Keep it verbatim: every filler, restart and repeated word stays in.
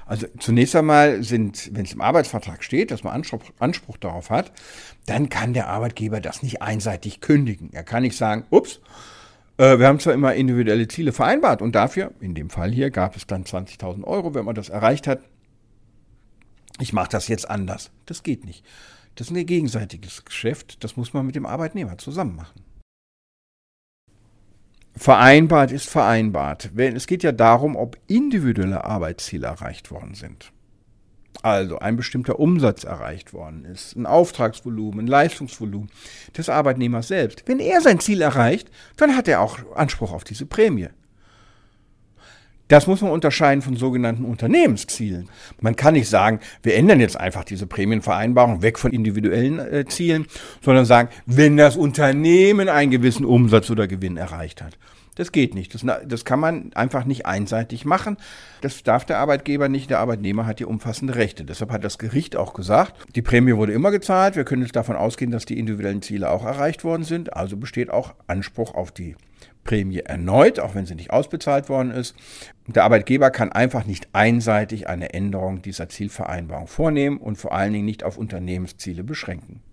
Also zunächst einmal sind, wenn es im Arbeitsvertrag steht, dass man Anspruch, Anspruch darauf hat, dann kann der Arbeitgeber das nicht einseitig kündigen. Er kann nicht sagen, ups, äh, wir haben zwar immer individuelle Ziele vereinbart und dafür, in dem Fall hier, gab es dann zwanzigtausend Euro, wenn man das erreicht hat. Ich mache das jetzt anders. Das geht nicht. Das ist ein gegenseitiges Geschäft, das muss man mit dem Arbeitnehmer zusammen machen. Vereinbart ist vereinbart. Es geht ja darum, ob individuelle Arbeitsziele erreicht worden sind. Also ein bestimmter Umsatz erreicht worden ist, ein Auftragsvolumen, ein Leistungsvolumen des Arbeitnehmers selbst. Wenn er sein Ziel erreicht, dann hat er auch Anspruch auf diese Prämie. Das muss man unterscheiden von sogenannten Unternehmenszielen. Man kann nicht sagen, wir ändern jetzt einfach diese Prämienvereinbarung weg von individuellen äh, Zielen, sondern sagen, wenn das Unternehmen einen gewissen Umsatz oder Gewinn erreicht hat. Das geht nicht. Das, das kann man einfach nicht einseitig machen. Das darf der Arbeitgeber nicht. Der Arbeitnehmer hat hier umfassende Rechte. Deshalb hat das Gericht auch gesagt, die Prämie wurde immer gezahlt. Wir können jetzt davon ausgehen, dass die individuellen Ziele auch erreicht worden sind. Also besteht auch Anspruch auf die Prämie erneut, auch wenn sie nicht ausbezahlt worden ist. Der Arbeitgeber kann einfach nicht einseitig eine Änderung dieser Zielvereinbarung vornehmen und vor allen Dingen nicht auf Unternehmensziele beschränken.